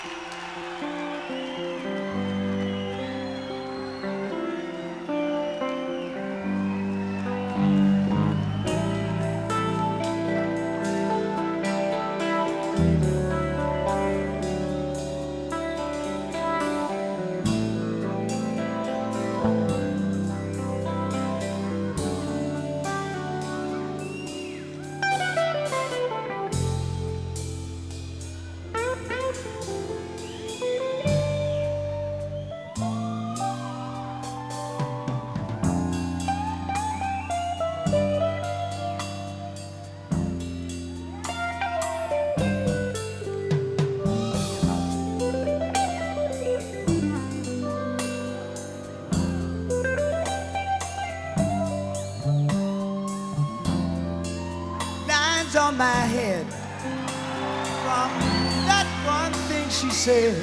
On my head from that one thing she said.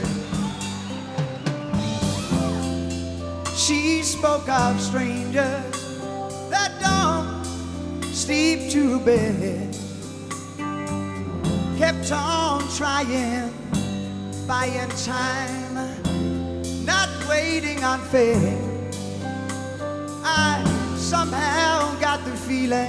She spoke of strangers that don't sleep to bed, kept on trying, buying time, not waiting on fate. I somehow got the feeling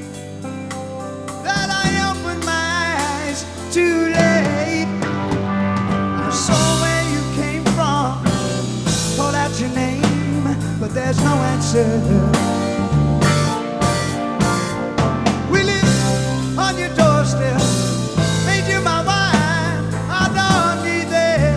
that I opened my eyes too late. I saw where you came from, called out your name, but there's no answer. We live on your doorstep, made you my wife, I don't need that.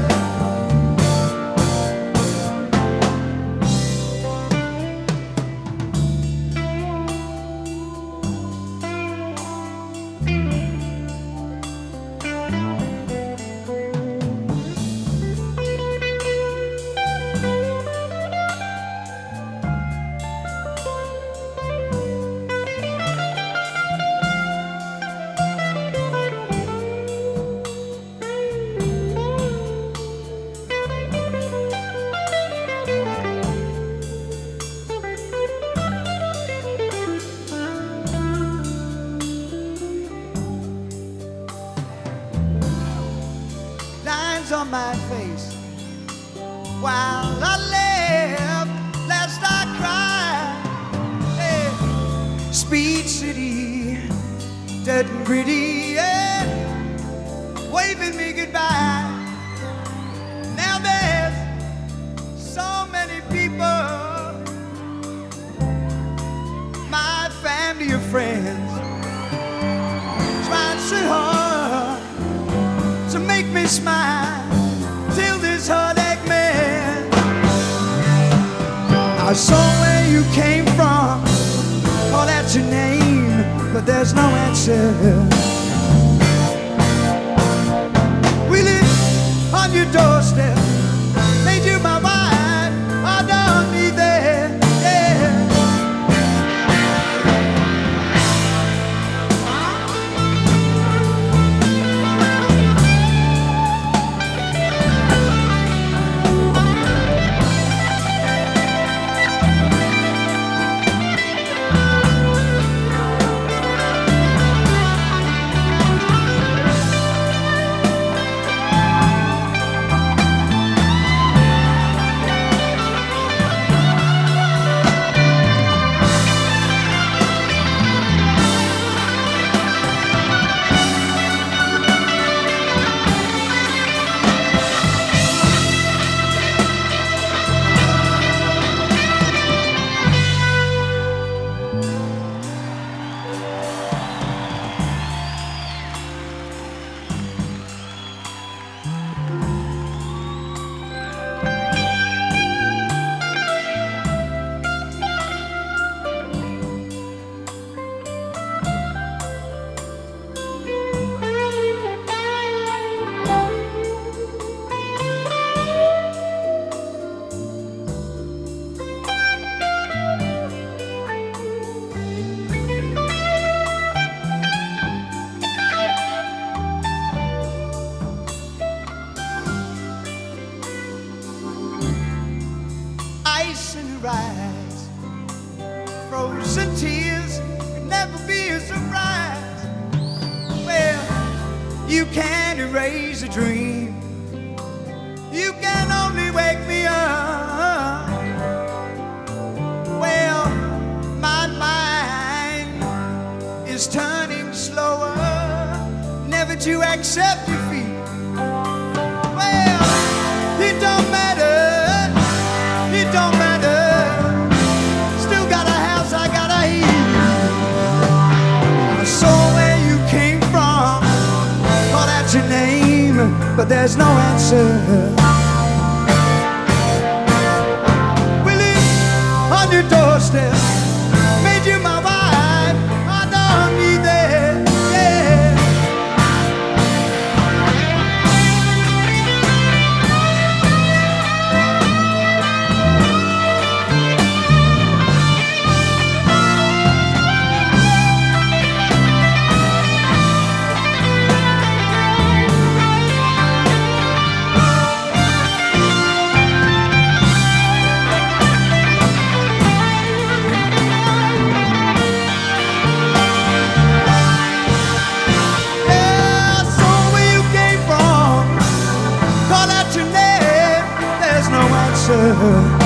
On my face while I live, lest I cry. Hey, Speed City, dead and gritty, yeah, waving me goodbye. Now there's so many people, my family or friends, trying so hard to make me smile till this heartache man. I saw where you came from, called out your name, but there's no answer. We live on your doorstep, made you my wife, I don't need that, yeah. rise. Frozen tears could never be a surprise. Well, you can't erase a dream, accept defeat. Well, it don't matter, it don't matter. Still got a house, I got a heat. I saw where you came from, call out your name, but there's no answer. We live on your doorstep, made you my wife, I don't need that, yeah. Call out your name, there's no answer.